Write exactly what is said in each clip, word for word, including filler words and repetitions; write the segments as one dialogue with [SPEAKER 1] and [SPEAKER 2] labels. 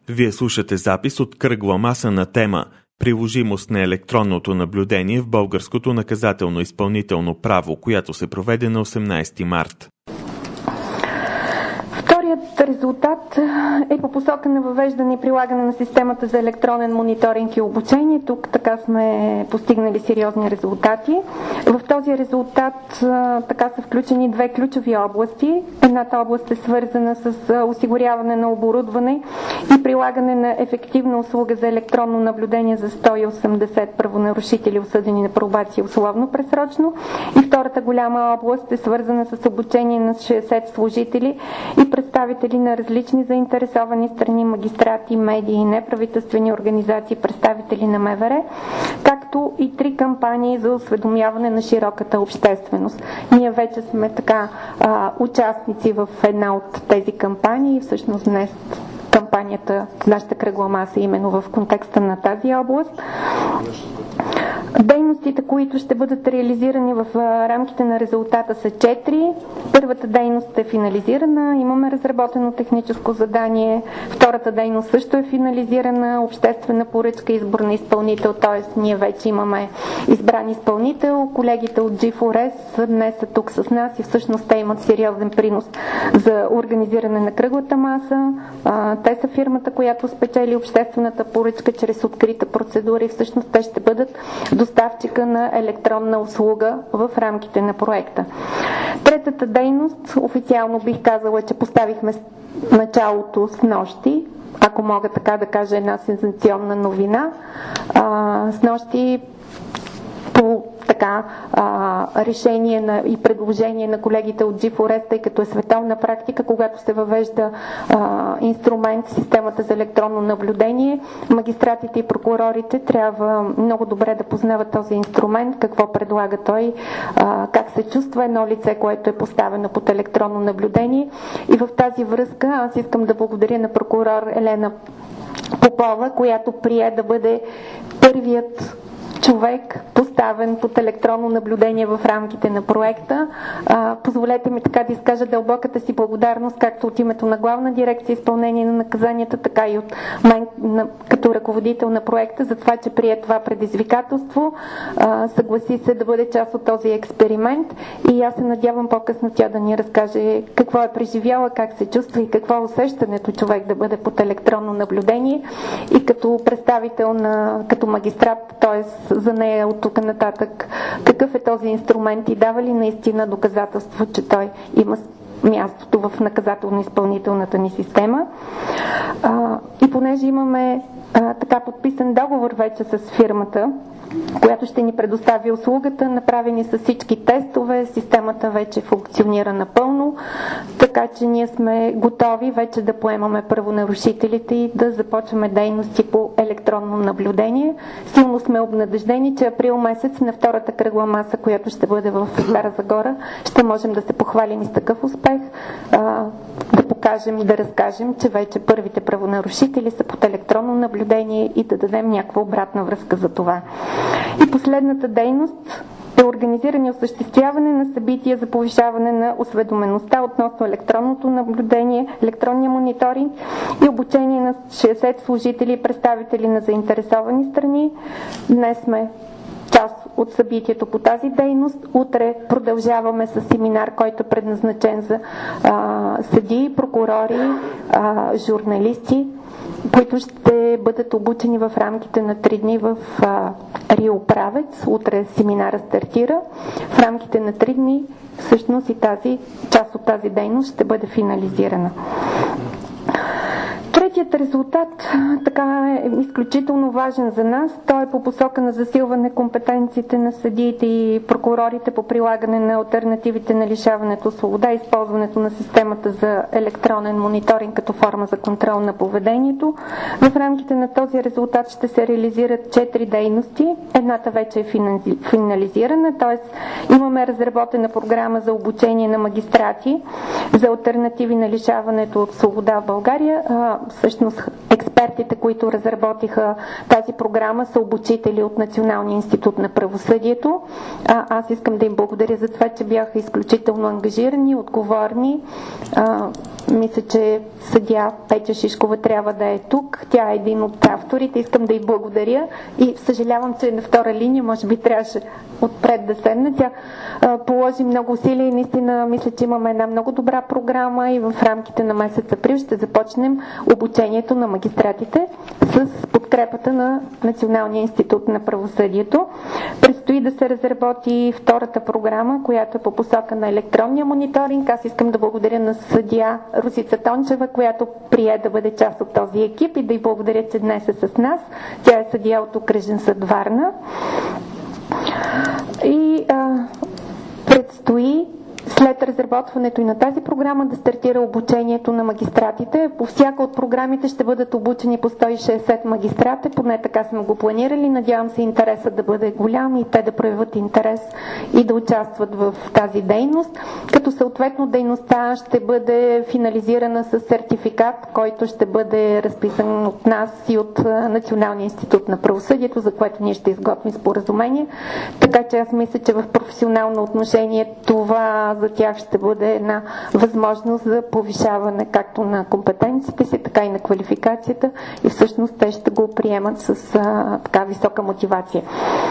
[SPEAKER 1] Вие слушате запис от кръгла маса на тема «Приложимост на електронното наблюдение в българското наказателно-изпълнително право», която се проведе на осемнадесети март.
[SPEAKER 2] Вторият резултат е по посока на въвеждане и прилагане на системата за електронен мониторинг и обучение. Тук така сме постигнали сериозни резултати. В този резултат така са включени две ключови области. Едната област е свързана с осигуряване на оборудване и прилагане на ефективна услуга за електронно наблюдение за сто и осемдесет правонарушители, осъдени на пробация условно пресрочно. И втората голяма област е свързана с обучение на шейсет служители и представители на различни заинтересовани страни, магистрати, медии, неправителствени организации, представители на МВР, както и три кампании за осведомяване на широката общественост. Ние вече сме така а, участници в една от тези кампании и всъщност днес кампанията, нашата кръгла маса, именно в контекста на тази област. Дейностите, които ще бъдат реализирани в рамките на резултата, са четири. Първата дейност е финализирана, имаме разработено техническо задание. Втората дейност също е финализирана, обществена поръчка, избор на изпълнител, т.е. ние вече имаме избран изпълнител. Колегите от джи фор ес днес са тук с нас и всъщност те имат сериозен принос за организиране на кръглата маса. Те са фирмата, която спечели обществената поръчка чрез открита процедура и всъщност те ще бъдат доставчика на електронна услуга в рамките на проекта. Третата дейност, официално бих казала, че поставихме началото с нощи, ако мога така да кажа една сензационна новина. А, с нощи по така а, решение на, и предложение на колегите от джи фор ес, тъй като е световна практика, когато се въвежда а, инструмент в системата за електронно наблюдение, магистратите и прокурорите трябва много добре да познават този инструмент, какво предлага той, а, как се чувства едно лице, което е поставено под електронно наблюдение. И в тази връзка аз искам да благодаря на прокурор Елена Попова, която прие да бъде първият човек, поставен под електронно наблюдение в рамките на проекта. А, позволете ми така да изкажа дълбоката си благодарност, както от името на Главна дирекция изпълнение на наказанията, така и от мен на, като ръководител на проекта, за това, че прие това предизвикателство, а, съгласи се да бъде част от този експеримент и аз се надявам по-късно тя да ни разкаже какво е преживяла, как се чувства и какво е усещането човек да бъде под електронно наблюдение и като представител на, като магистрат, т.е. за нея от тук нататък, какъв е този инструмент и дава ли наистина доказателство, че той има мястото в наказателно-изпълнителната ни система. А, и понеже имаме а, така подписан договор вече с фирмата, която ще ни предостави услугата, направени са всички тестове, системата вече функционира напълно, така че ние сме готови вече да поемаме правонарушителите и да започваме дейности по електронно наблюдение. Силно сме обнадеждени, че април месец на втората кръгла маса, която ще бъде в Стара Загора, ще можем да се похвалим и с такъв успех, да покажем и да разкажем, че вече първите правонарушители са под електронно наблюдение и да дадем някаква обратна връзка за това. И последната дейност е организиране и осъществяване на събития за повишаване на осведомеността относно електронното наблюдение, електронния мониторинг и обучение на шейсет служители и представители на заинтересовани страни. Днес сме част от събитието по тази дейност. Утре продължаваме с семинар, който е предназначен за а, съдии, прокурори, а, журналисти, които ще бъдат обучени в рамките на три дни в а, Рио Правец. Утре семинара стартира. В рамките на три дни всъщност и тази част от тази дейност ще бъде финализирана. Третият резултат така е изключително важен за нас. Той е по посока на засилване компетенциите на съдиите и прокурорите по прилагане на алтернативите на лишаването от свобода и използването на системата за електронен мониторинг като форма за контрол на поведението. В рамките на този резултат ще се реализират четири дейности. Едната вече е финализирана, т.е. имаме разработена програма за обучение на магистрати за алтернативи на лишаването от свобода в България. Всъщност експертите, които разработиха тази програма, са обучители от Националния институт на правосъдието. А, аз искам да им благодаря за това, че бяха изключително ангажирани, отговорни. А, Мисля, че съдия Петя Шишкова трябва да е тук. Тя е един от авторите. Искам да й благодаря и съжалявам, че на втора линия може би трябваше отпред да седне. Тя а, положи много усилия и наистина мисля, че имаме една много добра програма и в рамките на месец април ще започнем обучението на магистратите с подкрепата на Националния институт на правосъдието. Предстои да се разработи втората програма, която е по посока на електронния мониторинг. Аз искам да благодаря на съдия Росица Тончева, която прие да бъде част от този екип и да й благодаря, че днес е с нас. Тя е съдия от Окръжен съд Варна. И а, предстои след разработването и на тази програма да стартира обучението на магистратите. По всяка от програмите ще бъдат обучени по сто и шейсет магистрати, поне така сме го планирали. Надявам се интересът да бъде голям и те да проявят интерес и да участват в тази дейност, като съответно дейността ще бъде финализирана с сертификат, който ще бъде разписан от нас и от Националния институт на правосъдието, за което ние ще изготвим споразумение. Така че аз мисля, че в професионално отношение това за тях ще бъде една възможност за повишаване както на компетенциите си, така и на квалификацията и всъщност те ще го приемат с а, така висока мотивация.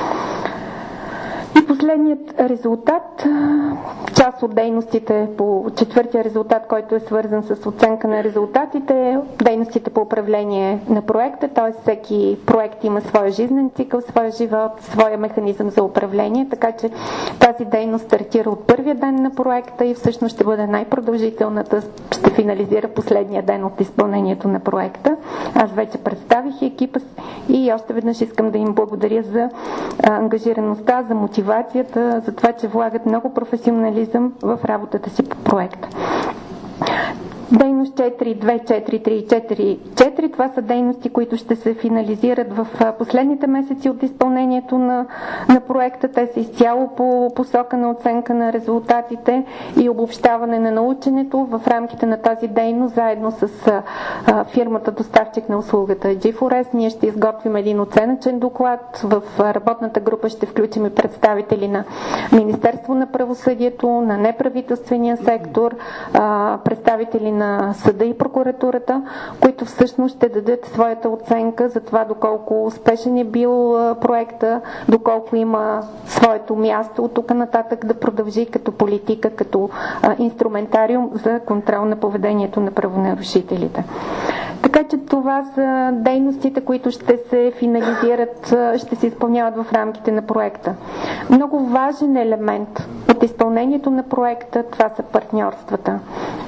[SPEAKER 2] И последният резултат, част от дейностите по четвъртия резултат, който е свързан с оценка на резултатите, дейностите по управление на проекта, т.е. всеки проект има своя жизнен цикъл, своя живот, своя механизъм за управление, така че тази дейност стартира от първия ден на проекта и всъщност ще бъде най-продължителната, ще финализира последния ден от изпълнението на проекта. Аз вече представих екипа и още веднъж искам да им благодаря за ангажираността, за мотивацията, за това, че влагат много професионализъм в работата си по проекта. Дейност четири две четири три четири четири, това са дейности, които ще се финализират в последните месеци от изпълнението на, на проекта. Те са изцяло по посока на оценка на резултатите и обобщаване на наученето. В рамките на тази дейност, заедно с а, фирмата доставчик на услугата джи фор ес, ние ще изготвим един оценъчен доклад. В работната група ще включим и представители на Министерство на правосъдието, на неправителствения сектор, а, представители на съда и прокуратурата, които всъщност ще дадат своята оценка за това доколко успешен е бил проекта, доколко има своето място от тук нататък да продължи като политика, като инструментариум за контрол на поведението на правонарушителите. Така че това са дейностите, които ще се финализират, ще се изпълняват в рамките на проекта. Много важен елемент от изпълнението на проекта, това са партньорствата.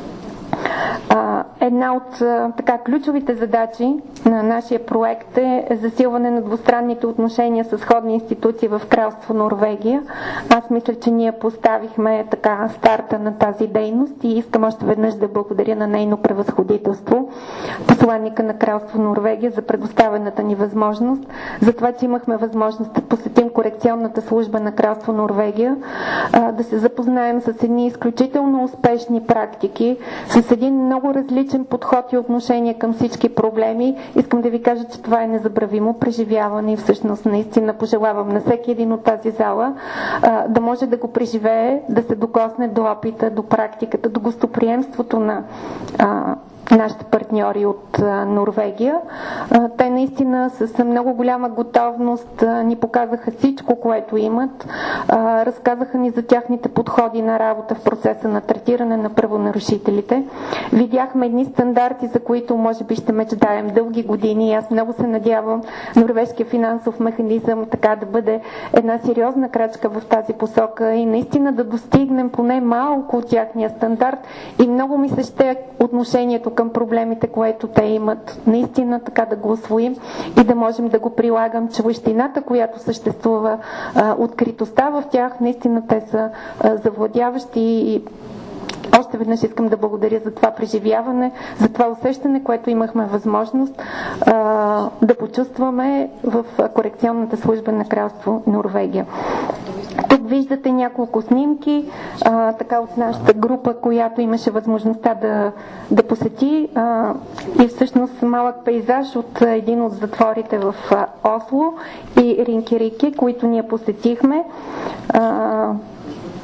[SPEAKER 2] Една от така ключовите задачи на нашия проект е засилване на двустранните отношения с сходни институции в Кралство Норвегия. Аз мисля, че ние поставихме така старта на тази дейност и искам още веднъж да благодаря на нейно превъзходителство, посланника на Кралство Норвегия, за предоставената ни възможност, за това, че имахме възможност да посетим корекционната служба на Кралство Норвегия, да се запознаем с едни изключително успешни практики, с един много различен подход и отношение към всички проблеми. Искам да ви кажа, че това е незабравимо преживяване и всъщност наистина пожелавам на всеки един от тази зала а, да може да го преживее, да се докосне до опита, до практиката, до гостоприемството на а, нашите партньори от а, Норвегия. А, те наистина с много голяма готовност а, ни показаха всичко, което имат. А, разказаха ни за тяхните подходи на работа в процеса на третиране на правонарушителите. Видяхме едни стандарти, за които може би ще мечтаем дълги години. Аз много се надявам норвежкия финансов механизъм така да бъде една сериозна крачка в тази посока и наистина да достигнем поне малко от тяхния стандарт и много ми се ще отношението към проблемите, което те имат, наистина така да го усвоим и да можем да го прилагам, че вещината, която съществува, откритостта в тях, наистина те са завладяващи и още веднъж искам да благодаря за това преживяване, за това усещане, което имахме възможност а, да почувстваме в корекционната служба на Кралство Норвегия. Тук виждате няколко снимки, а, така от нашата група, която имаше възможността да, да посети а, и всъщност малък пейзаж от един от затворите в Осло и Ринкерике, които ние посетихме. А, наистина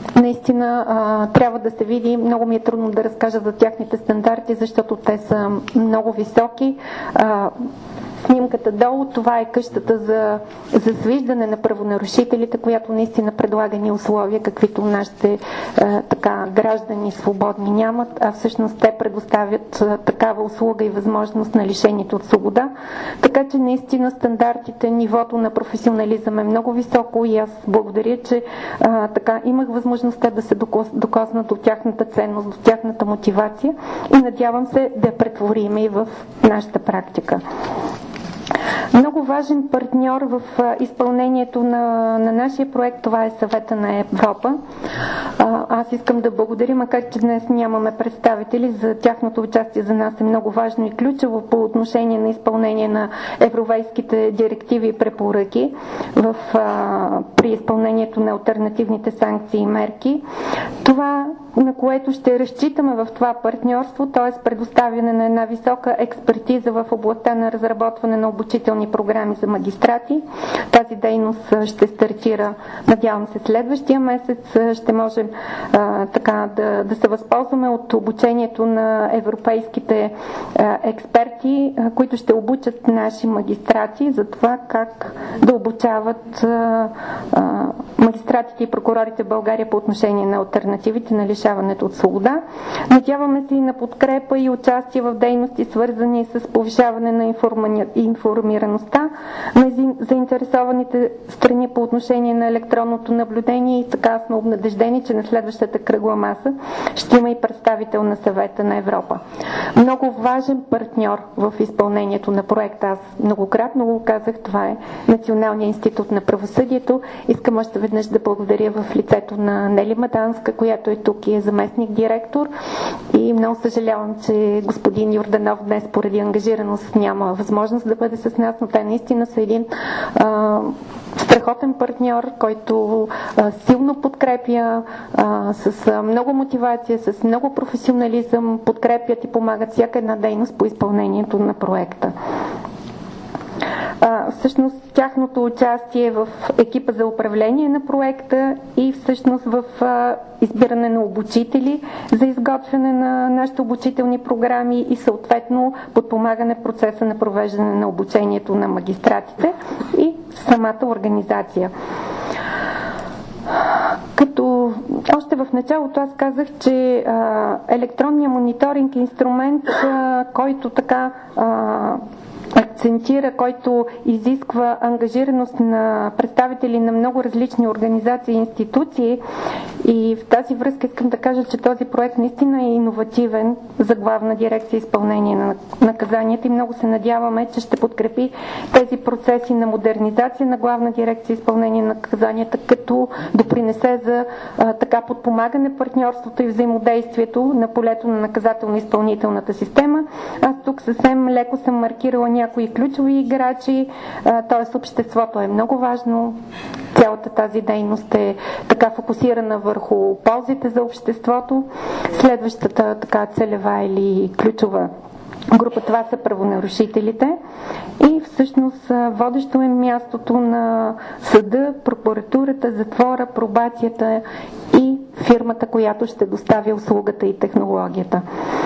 [SPEAKER 2] наистина а, трябва да се види. Много ми е трудно да разкажа за тяхните стандарти, защото те са много високи. А, Снимката долу, това е къщата за, за свиждане на правонарушителите, която наистина предлага ни условия, каквито нашите е, така, граждани свободни нямат, а всъщност те предоставят е, такава услуга и възможност на лишението от свобода. Така че наистина стандартите, нивото на професионализъм е много високо и аз благодаря, че е, така, имах възможността да се докосна до тяхната ценност, до тяхната мотивация и надявам се да я претворим и в нашата практика. Много важен партньор в изпълнението на, на нашия проект, това е Съвета на Европа. Аз искам да благодаря, макар че днес нямаме представители, за тяхното участие за нас е много важно и ключово по отношение на изпълнение на европейските директиви и препоръки в, при изпълнението на алтернативните санкции и мерки. Това, на което ще разчитаме в това партньорство, т.е. предоставяне на една висока експертиза в областта на разработване на обучителни програми за магистрати. Тази дейност ще стартира, надявам се, следващия месец. Ще можем а, така да, да се възползваме от обучението на европейските а, експерти, а, които ще обучат наши магистрати за това как да обучават а, а, магистратите и прокурорите в България по отношение на алтернативите на лишаването от свобода. Надяваме се и на подкрепа и участие в дейности, свързани с повишаване на информираността на заинтересованите страни по отношение на електронното наблюдение и така сме обнадеждени, че на следващата кръгла маса ще има и представител на Съвета на Европа. Много важен партньор в изпълнението на проекта, аз многократно го казах, това е Националния институт на правосъдието. Искам още веднъж да благодаря в лицето на Нели Маданска, която е тук и е заместник директор, и много съжалявам, че господин Йорданов днес поради ангажираност няма възможност да бъде с нас, но те наистина са един а, страхотен партньор, който а, силно подкрепя, а, с а, много мотивация, с много професионализъм, подкрепят и помагат всяка една дейност по изпълнението на проекта. А, всъщност тяхното участие в екипа за управление на проекта и всъщност в а, избиране на обучители за изготвяне на нашите обучителни програми и съответно подпомагане процеса на провеждане на обучението на магистратите и самата организация. Като още в началото аз казах, че а, електронният мониторинг е инструмент, а, който така а, акцентира, който изисква ангажираност на представители на много различни организации и институции, и в тази връзка искам да кажа, че този проект наистина е иновативен за Главна дирекция изпълнение на наказанията и много се надяваме, че ще подкрепи тези процеси на модернизация на Главна дирекция изпълнение на наказанията, като допринесе за а, така подпомагане партньорството и взаимодействието на полето на наказателно-изпълнителната система. Аз тук съвсем леко съм маркирала някои ключови играчи, т.е. обществото е много важно. Цялата тази дейност е така фокусирана върху ползите за обществото. Следващата така целева или ключова група, това са правонарушителите, и всъщност водещо е мястото на съда, прокуратурата, затвора, пробацията и фирмата, която ще доставя услугата и технологията.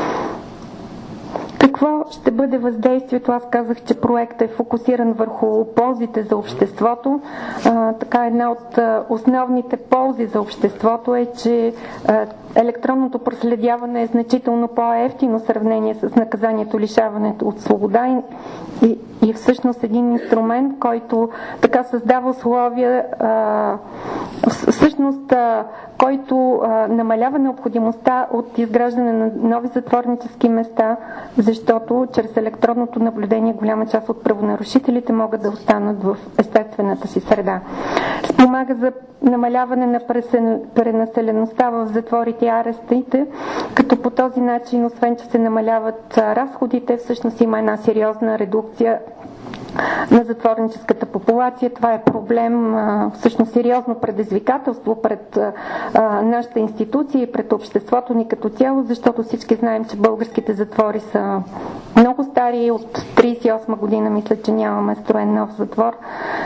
[SPEAKER 2] Какво ще бъде въздействието? Аз казах, че проектът е фокусиран върху ползите за обществото. А, така една от а, основните ползи за обществото е, че а, електронното проследяване е значително по-евтино в сравнение с наказанието лишаването от свобода и, и, и всъщност един инструмент, който така създава условия, а, всъщност, а, който а, намалява необходимостта от изграждане на нови затворнически места, защото чрез електронното наблюдение голяма част от правонарушителите могат да останат в естествената си среда. Спомага за намаляване на пренаселеността в затворите и арестите, като по този начин, освен че се намаляват разходите, всъщност има една сериозна редукция на затворническата популация. Това е проблем, всъщност сериозно предизвикателство пред нашата институция и пред обществото ни като цяло, защото всички знаем, че българските затвори са много стари, от тридесет и осма година мисля, че нямаме строен нов затвор,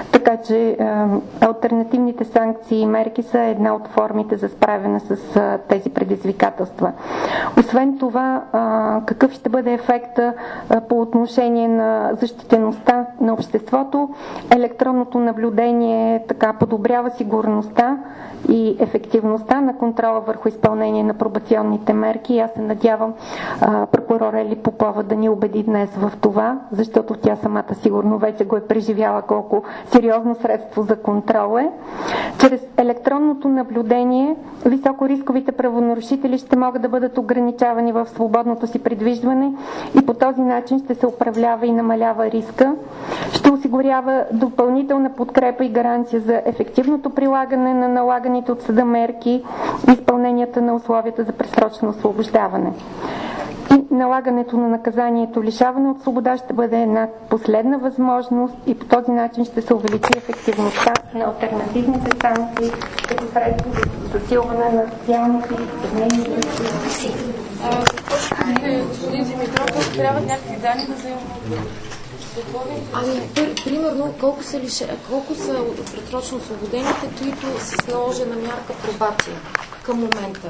[SPEAKER 2] Така че алтернативните санкции и мерки са една от формите за справяне с тези предизвикателства. Освен това, какъв ще бъде ефекта по отношение на защитеността на обществото? Електронното наблюдение така подобрява сигурността и ефективността на контрола върху изпълнение на пробационните мерки. Аз се надявам прокурор Ели Попова да ни убеди днес в това, защото тя самата сигурно вече го е преживяла колко сериозно средство за контрол е. Чрез електронното наблюдение високорисковите правонарушители ще могат да бъдат ограничавани в свободното си придвижване и по този начин ще се управлява и намалява риска. Ще осигурява допълнителна подкрепа и гаранция за ефективното прилагане на налаганите от съда мерки и изпълненията на условията за предсрочно освобождаване. И налагането на наказанието лишаване от свобода ще бъде една последна възможност и по този начин ще се увеличи ефективността на алтернативните санкции като средство за засилване на социалните и семейни връзки.
[SPEAKER 3] Господин Димитров, трябва някакви данни да вземем. Ами, примерно, колко са, лише, колко са предсрочно освободените, които са наложена мярка пробация към момента?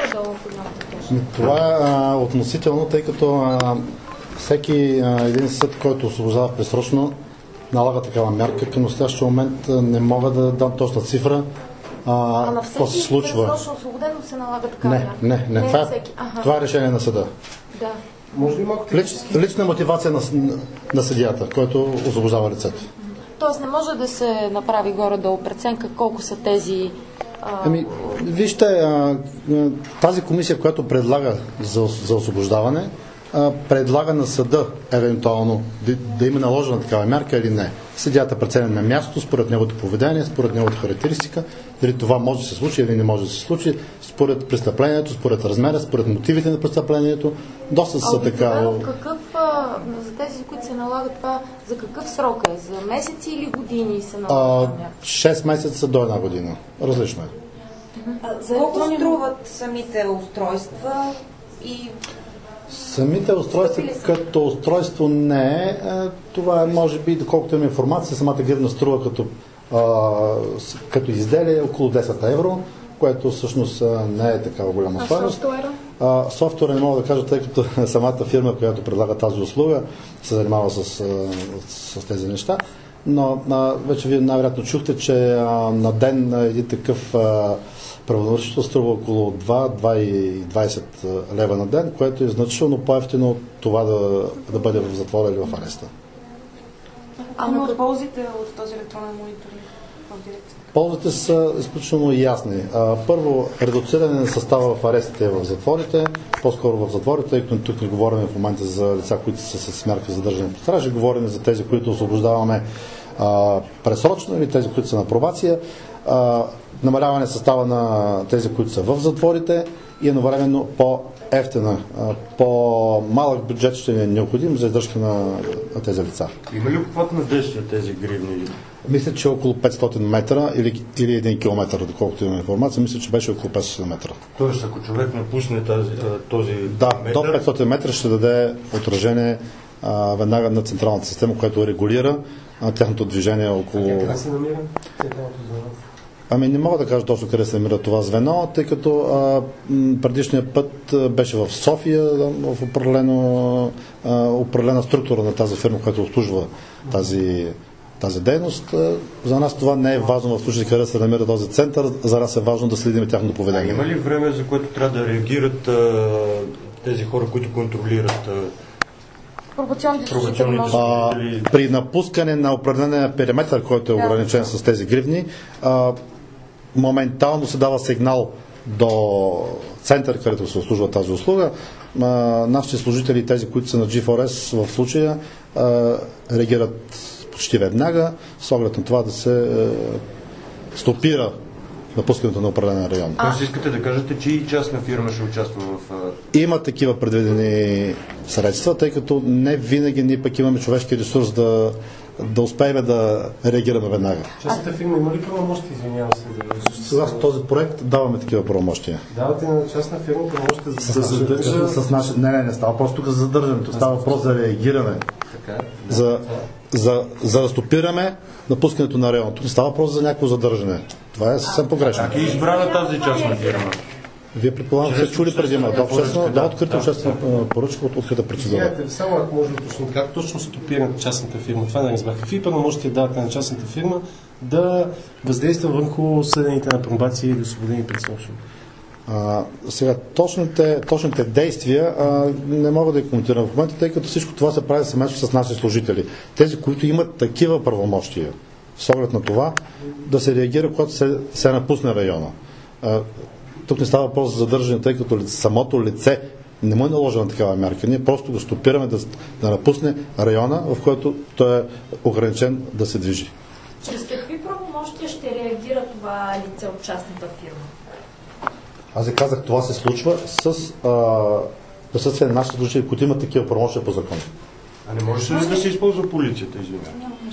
[SPEAKER 4] Това е относително, тъй като а, всеки а, един съд, който освобождава предсрочно, налага такава мярка. Към настоящия момент а, не мога да дам точна цифра. А,
[SPEAKER 3] а на всеки предсрочно освободено се налага такава
[SPEAKER 4] не,
[SPEAKER 3] мярка?
[SPEAKER 4] Не, не, не. Това, това е решение на съда.
[SPEAKER 3] Да.
[SPEAKER 4] Може ли малко Лич, лична мотивация на, на съдията, който освобождава лицето.
[SPEAKER 3] Тоест не може да се направи горе-долу преценка колко са тези... А...
[SPEAKER 4] Ами, вижте, а, тази комисия, която предлага за, за освобождаване, а, предлага на съда евентуално да, да има наложена такава мярка или не. Съдията преценя на място, според неговото поведение, според неговата характеристика, дали това може да се случи или не може да се случи, според престъплението, според размера, според мотивите на престъплението. Доста са така...
[SPEAKER 3] Какъв, за тези, които се налагат това, за какъв срок е? За месеци или години се налага?
[SPEAKER 4] шест месеца до една година. Различно е.
[SPEAKER 5] За колко струват самите устройства и...
[SPEAKER 4] Самите устройства като устройство не е. Това е, може би, доколкото имам информация, самата гривна струва като, а, като изделие около десет евро, което всъщност не е такава голяма стойност. А софтуера не мога да кажа, тъй като самата фирма, която предлага тази услуга, се занимава с, с, с тези неща. Но а, вече вие най-вероятно чухте, че а, на ден един такъв а, правонарушител струва около два до два и двадесет лева на ден, което е значително по-евтино от това да, да бъде в затвора или в ареста.
[SPEAKER 5] А но от ползите от този електронен мониторинг в дирекция?
[SPEAKER 4] Ползите са изключително ясни. А, първо, редуциране на състава в арестите и в затворите, по-скоро в затворите, тъй като тук не говорим в момента за лица, които са с мярка задържане по стража, говорим за тези, които освобождаваме а, пресрочно или тези, които са на пробация. А, намаляване състава на тези, които са в затворите и едновременно по-ефтина, по-малък бюджет ще е необходим за издръжка на, на тези лица.
[SPEAKER 6] Има ли обхват на действие тези гривни?
[SPEAKER 4] Мисля, че около петстотин метра или, или един километър, доколкото имам информация, мисля, че беше около петстотин метра.
[SPEAKER 6] Тоест, ако човек напусне тази, този
[SPEAKER 4] да,
[SPEAKER 6] метър...
[SPEAKER 4] до петстотин метра ще даде отражение а, веднага на централната система, която регулира а, тяхното движение около...
[SPEAKER 6] А къде се намира централното звено?
[SPEAKER 4] Ами не мога да кажа точно къде се намира това звено, тъй като а, предишният път беше в София, в определено, а, определена структура на тази фирма, която обслужва тази, тази дейност. За нас това не е важно в случай, къде се намира този център, за нас е важно да следим тяхното поведение.
[SPEAKER 6] А има ли време, за което трябва да реагират а, тези хора, които контролират а,
[SPEAKER 3] пробационните
[SPEAKER 6] служители?
[SPEAKER 4] При напускане на определения периметър, който е ограничен с тези гривни, а, моментално се дава сигнал до център, където се обслужва тази услуга. А, нашите служители, тези, които са на джи фор ес в случая, а, реагират почти веднага, с оглед на това да се а, стопира напускането на определен район.
[SPEAKER 6] Тоест искате да кажете, че и частна фирма ще участва в...
[SPEAKER 4] Има такива предвидени средства, тъй като не винаги ние пък имаме човешки ресурс да, да успеем да реагираме веднага.
[SPEAKER 7] Частната фирма има ли правомощия, извинявам се?
[SPEAKER 4] Сега с този проект даваме такива правомощия.
[SPEAKER 7] Давате на частна фирма правомощия
[SPEAKER 4] да
[SPEAKER 7] задържа...
[SPEAKER 4] С наше... Не, не, не става просто тук за задържането. Става въпрос за реагиране За, за, за да стопираме напускането на района. Тук не става въпрос за някакво задържане. Това е съвсем погрешно.
[SPEAKER 6] Как е избрана тази частна фирма?
[SPEAKER 4] Вие предполагам, че сте чули преди ма. Да, обществено, да, открита обществена поръчка от открита процедура.
[SPEAKER 7] Само ако може да уточните, как точно стопират частната фирма? Това не разбрах. Какви пълномощия давате на частната фирма да въздейства върху съдените на пробация или освободени предсрочно?
[SPEAKER 4] А, сега, точните, точните действия а, не мога да ги коментирам в момента, тъй като всичко това се прави съвместно с наши служители. Тези, които имат такива правомощия, с оглед на това, да се реагира, когато се, се напусне района. А, тук не става въпрос за задържане, тъй като самото лице не му е наложена такава мярка. Ние просто го стопираме да, да напусне района, в който той е ограничен да се движи.
[SPEAKER 3] Чрез какви правомощия ще реагира това лице от частната фирма?
[SPEAKER 4] Аз ви казах, това се случва с а, присъствие на нашите служители, които имат такива правомощия по закон.
[SPEAKER 6] А не може ли да се използва полицията, извинете?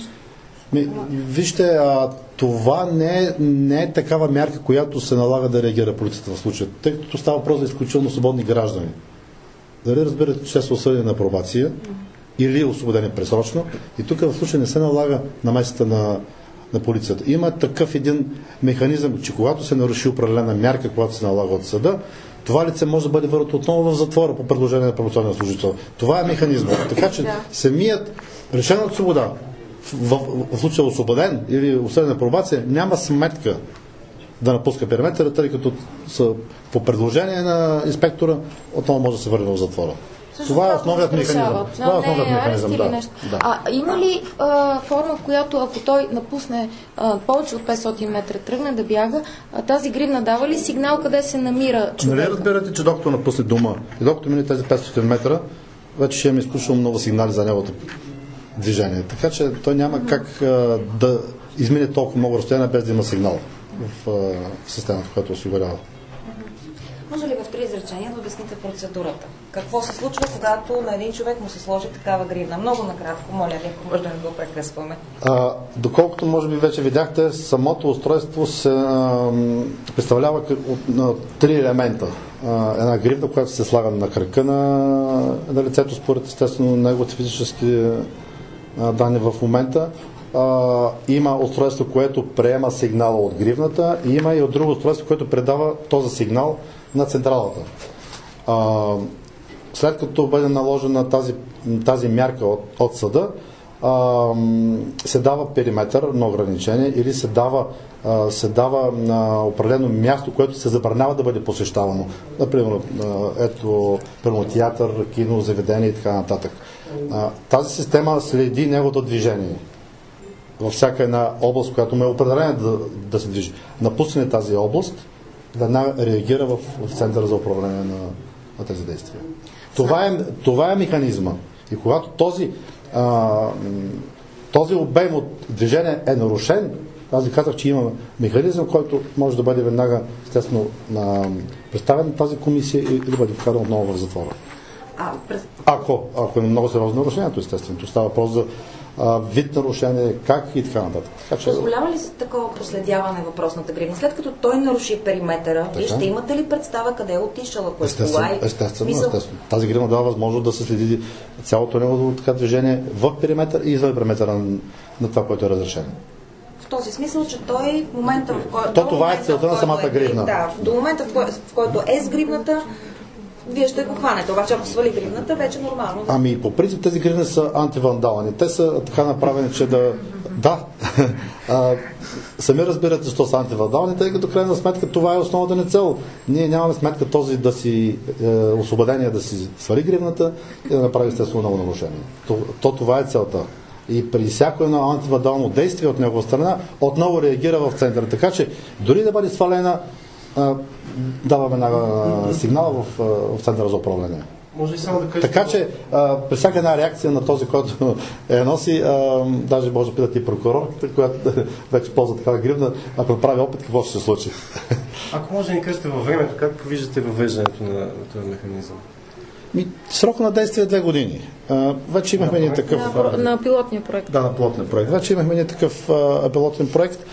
[SPEAKER 4] Ми, вижте, а, това не е, не е такава мярка, която се налага да реагира полицията в случая, тъй като става въпрос за изключително свободни граждани. Дали разбирате, че са осъдени на пробация или освободени пресрочно, и тук в случая не се налага намесата на, на полицията. Има такъв един механизъм, че когато се наруши определена мярка, когато се налага от съда, това лице може да бъде върнато отново в затвора по предложение на православния служител. Това е механизмът. Така че самият решен от свобода, в, в, в случая освободен или осъден на пробация, няма сметка да напуска периметъра, тъй като са, по предложение на инспектора отново може да се върне в затвора.
[SPEAKER 3] Също
[SPEAKER 4] това е основният механизъм. Това е основният механизъм, да.
[SPEAKER 3] да. А има ли а, форма, в която ако той напусне а, повече от петстотин метра, тръгне да бяга, а, тази гривна дава ли сигнал къде се намира човека?
[SPEAKER 4] Нали разбирате, че докато напусне дома и докато мине тези петстотин метра, вече ще имаме изключително много сигнали за неговото движение. Така че той няма как а, да измине толкова много разстояние без да има сигнал в а, системата, която осигурява.
[SPEAKER 8] Може ли в три изречения да обясните процедурата? Какво се случва, когато на един човек му се сложи такава гривна? Много накратко, моля ви, ако може да не го прекъсваме.
[SPEAKER 4] А, доколкото може би вече видяхте, самото устройство се а, представлява от на три елемента. А, една гривна, която се слага на кръка на, на лицето, според естествено неговите физически а, данни в момента. Uh, има устройство, което приема сигнала от гривната, и има и от друго устройство, което предава този сигнал на централата. Uh, след като бъде наложена тази, тази мярка от, от съда, uh, се дава периметър на ограничение или се дава, uh, се дава на определено място, което се забранява да бъде посещавано. Например, uh, ето, първо театър, кино, заведение и така нататък. Uh, тази система следи неговото движение във всяка една област, която му е определена да, да се движи. Напусне тази област, веднага реагира в, в центъра за управление на, на тези действия. Това е, това е механизма. И когато този, а, този обем от движение е нарушен, аз ви казах, че има механизъм, който може да бъде веднага, естествено, на, представен на тази комисия и, и да бъде вкаран отново в затвора.
[SPEAKER 8] А, през...
[SPEAKER 4] Ако, ако е много сериозно нарушението, естествено. То става въпрос за а, вид нарушение, как и така нататък. Така, че...
[SPEAKER 8] Позволява ли се такова проследяване въпросната гривна? След като той наруши периметъра, вие ще имате ли представа къде е отишъл, ако е
[SPEAKER 4] естествено,
[SPEAKER 8] кола?
[SPEAKER 4] Естествено, естествено. Тази гривна дава възможност да се следи цялото негово така движение в периметър и извън периметъра на, на това, което е разрешено.
[SPEAKER 8] В този смисъл, че той в момента, в който...
[SPEAKER 4] То това е целта на самата гривна.
[SPEAKER 8] Да, до момента, в, кой, в който е с гривната, вие ще го хванете, обаче ако свали гривната, вече нормално.
[SPEAKER 4] Ами по принцип тези гривни са антивандални. Те са така направени, че да... Да, а, сами разбирате, защо са антивандални, тъй като крайна сметка това е основната ни цел. Ние нямаме сметка този да си е, освободение да си свали гривната и да направи естествено много нарушение. То, то това е целта. И при всяко едно антивандално действие от негова страна отново реагира в центъра. Така че дори да бъде свалена, даваме веднага сигнал в, в центъра за управление.
[SPEAKER 7] Може ли само да кажете...
[SPEAKER 4] Така че а, при всяка една реакция на този, който е носи, а, даже може да питате и прокурор, която вече ползва такава гривна, ако направи опит, какво ще се случи?
[SPEAKER 7] Ако може да ни кажете във времето, как виждате въвеждането на, на този механизъм?
[SPEAKER 4] Ми, срок на действие е две години. А, вече имахме един такъв...
[SPEAKER 3] На, на пилотния проект.
[SPEAKER 4] Да, на пилотния проект. Вече имахме един такъв а, пилотен проект.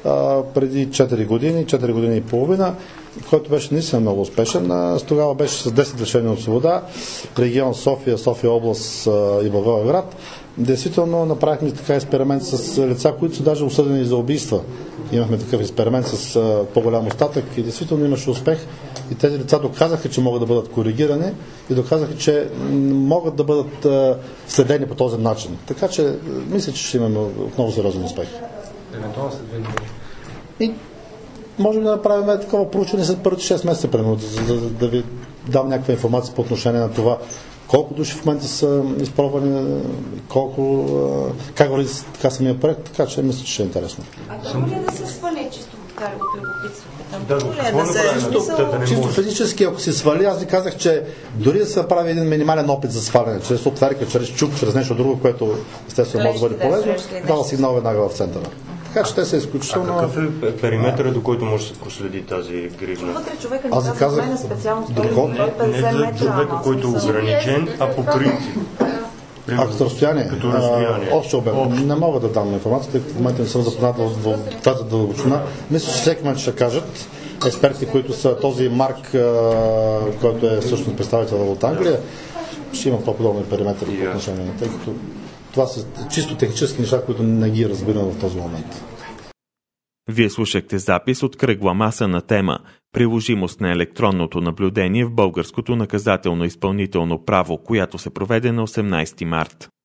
[SPEAKER 4] а, преди четири години, четири години и половина, който беше наистина много успешен. А, тогава беше с десет лишения от свобода, регион София, София област а, и Благоевград. Действително направихме така експеримент с лица, които са даже осъдени за убийства. Имахме такъв експеримент с а, по-голям остатък и действително имаше успех. И тези лица доказаха, че могат да бъдат коригирани и доказаха, че могат да бъдат а, следени по този начин. Така че мисля, че ще имаме отново сериозен успех.
[SPEAKER 7] Евентуално след две години.
[SPEAKER 4] И можем да направим такова проучване след първите шест месеца, примерно, за да, да ви дам някаква информация по отношение на това колко души в момента са изпробвани, колко, как върви така самия проект, така че мисля, че ще е интересно.
[SPEAKER 8] А трябва ли да се свали чисто от любопитството?
[SPEAKER 6] Да, да, да, да,
[SPEAKER 4] чисто физически, ако се свали, аз ви казах, че дори да се прави един минимален опит за сваляне, чрез софтуерка, чрез чук, чрез нещо друго, което естествено може да бъде полезно, дава сигнал веднага в центъра. Така че те са изключително...
[SPEAKER 6] А какъв е периметъра, до който може да се проследи тази гривна?
[SPEAKER 8] Вътре човека
[SPEAKER 4] Аз ви казах,
[SPEAKER 8] доколко...
[SPEAKER 6] Не за човека, който е ограничен, а по принцип.
[SPEAKER 4] А като разстояние, още обем. Не мога да дам информация, тъй като в момента не съм запознат в, в тази дълбочина. Мисля, че всеки момент ще кажат експерти, които са този Марк, който е всъщност представител от Англия, ще има по-подобни периметри по отношение, тъй като това са чисто технически неща, които не ги разбирам в този момент.
[SPEAKER 1] Вие слушахте запис от кръгла маса на тема «Приложимост на електронното наблюдение в българското наказателно-изпълнително право», която се проведе на осемнайсети март.